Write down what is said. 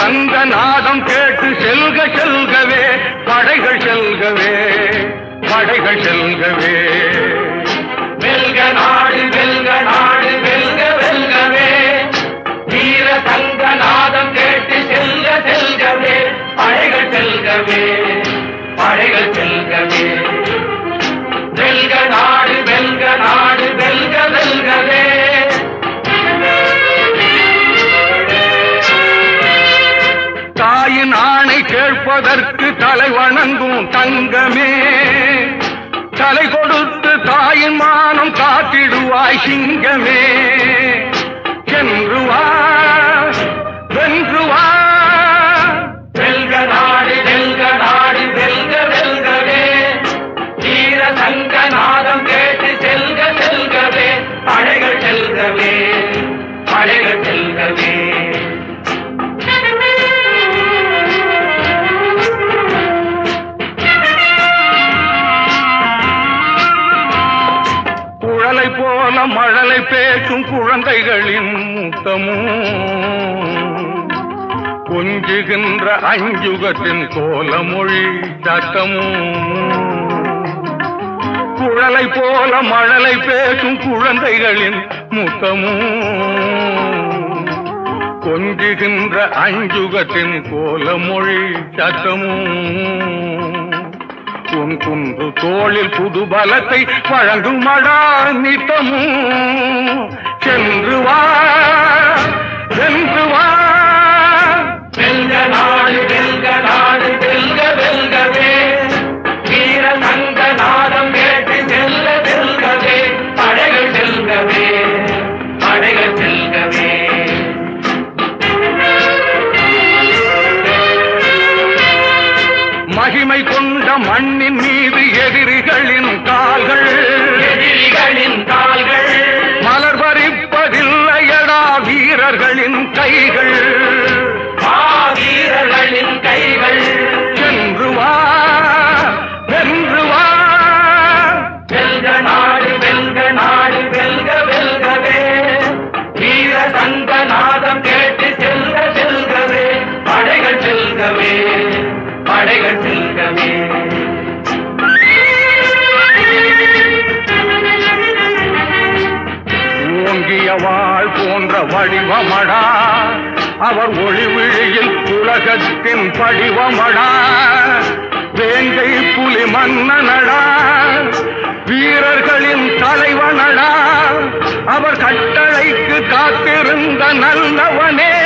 சங்க நாதம் கேட்டு செல்க செல்கவே படைகள் செல்கவே படைகள் செல்கவே. வெல்க நாடு வெல்க நாடு வெல்க வெல்கவே வீர சங்க நாதம் கேட்டு செல்க செல்கவே படைகள் செல்கவே படைகள் செல்கவே. வெல்க நாடு வெல்க நாடு வெல்க வெல்கவே. தாயின் ஆணை கேட்பதற்கு தலை வணங்கும் தங்கமே தலை கொடுத்து தாயின் மானம் காத்திடுவாய் சிங்கமே. சென்று வா வென்று வா வெல்க நாடு வெல்க நாடு வெல்க வெல்கவே வீர சங்க நாதம் கேட்டு செல்க செல்கவே படைகள் செல்கவே படைகள் செல்கவே. குழலை போல மழலை பேசும் குழந்தைகளின் முத்தமும் கொஞ்சுகின்ற அஞ்சுகத்தின் கோலமொழி சத்தமும். குழலை போல மழலை பேசும் குழந்தைகளின் முத்தமும் கொஞ்சுகின்ற அஞ்சுகத்தின் கோலமொழி சத்தமும். உன் குன்று தோளில் புது பலத்தை வழங்குமடா நித்தமும். சென்று வா வென்று வா வெல்க நாடு வெல்க நாடு வெல்க வெல்கவே வீர சங்க நாதம் கேட்டு செல்ல செல்கவே படைகள் செல்கவே படைகள் செல்கவே. மகிமை கொண்ட மண்ணின் மீது எதிரிகளின் கால்கள் எதிரிகளின் கால்கள் மலர் பறிப்பதில்லையடா வீரர்களின் கைகள் வீரர்களின் கைகள். சென்று வா வென்று வா வெல்க நாடு வெல்க நாடு வெல்க வெல்கவே வீர சங்க நாதம் கேட்டு செல்க செல்கவே படைகள் செல்கவே படைகள் செல்கவே. ஓங்கிய வாழ் போன்ற வடிவமடா அவர் ஒளிவிழியில் உலகத்தின் படிவமடா. வேங்கை புலி மன்னனடா வீரர்களின் தலைவனடா அவர் கட்டளைக்கு காத்திருந்த நல்லவனே.